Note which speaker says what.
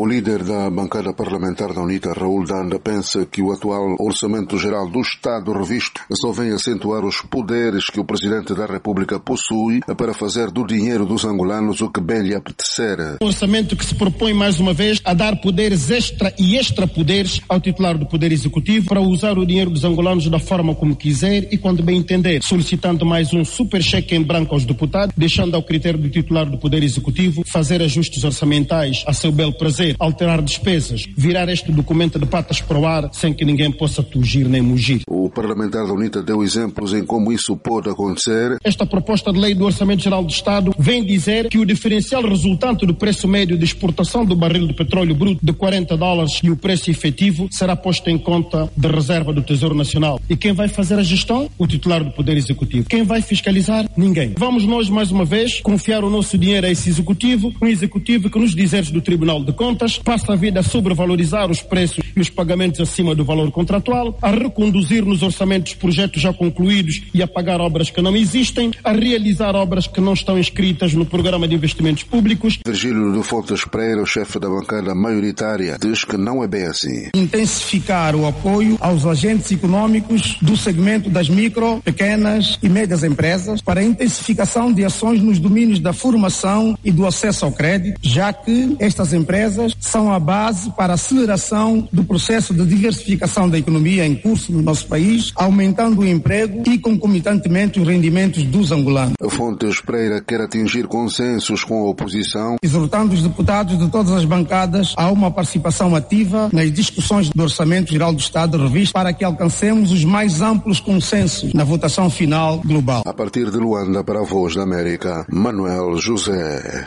Speaker 1: líder da bancada parlamentar da UNITA, Raul Danda, pensa que o atual Orçamento Geral do Estado revisto só vem acentuar os poderes que o Presidente da República possui para fazer do dinheiro dos angolanos o que bem lhe apetecer.
Speaker 2: Um orçamento que se propõe, mais uma vez, a dar poderes extra e extrapoderes ao titular do Poder Executivo para usar o dinheiro dos angolanos da forma como quiser e quando bem entender, solicitando mais um super cheque em branco aos deputados, deixando ao critério do titular do Poder Executivo fazer ajustes orçamentais a seu belo prazer, alterar despesas, virar este documento de patas para o ar sem que ninguém possa tugir nem mugir.
Speaker 1: O parlamentar da UNITA deu exemplos em como isso pode acontecer.
Speaker 2: Esta proposta de lei do Orçamento Geral do Estado vem dizer que o diferencial resultante do preço médio de exportação do barril de petróleo bruto de $40 e o preço efetivo será posto em conta de reserva do Tesouro Nacional. E quem vai fazer a gestão? O titular do Poder Executivo. Quem vai fiscalizar? Ninguém. Vamos nós, mais uma vez, confiar o nosso dinheiro a esse executivo, um executivo que, nos dizeres do Tribunal de Contas, passa a vida a sobrevalorizar os preços e os pagamentos acima do valor contratual, a reconduzir nos orçamentos projetos já concluídos e a pagar obras que não existem, a realizar obras que não estão inscritas no Programa de Investimentos Públicos.
Speaker 1: Virgílio de Fontes Pereira, o chefe da bancada maioritária, diz que não é bem assim.
Speaker 2: Intensificar o apoio aos agentes econômicos do segmento das micro, pequenas e médias empresas para a intensificação de ações nos domínios da formação e do acesso ao crédito, já que estas empresas são a base para a aceleração do processo de diversificação da economia em curso no nosso país, aumentando o emprego e concomitantemente os rendimentos dos angolanos.
Speaker 1: Fontes Pereira quer atingir consensos com a oposição,
Speaker 2: exortando os deputados de todas as bancadas a uma participação ativa nas discussões do Orçamento Geral do Estado revisto para que alcancemos os mais amplos consensos na votação final global.
Speaker 1: A partir de Luanda, para a Voz da América, Manuel José.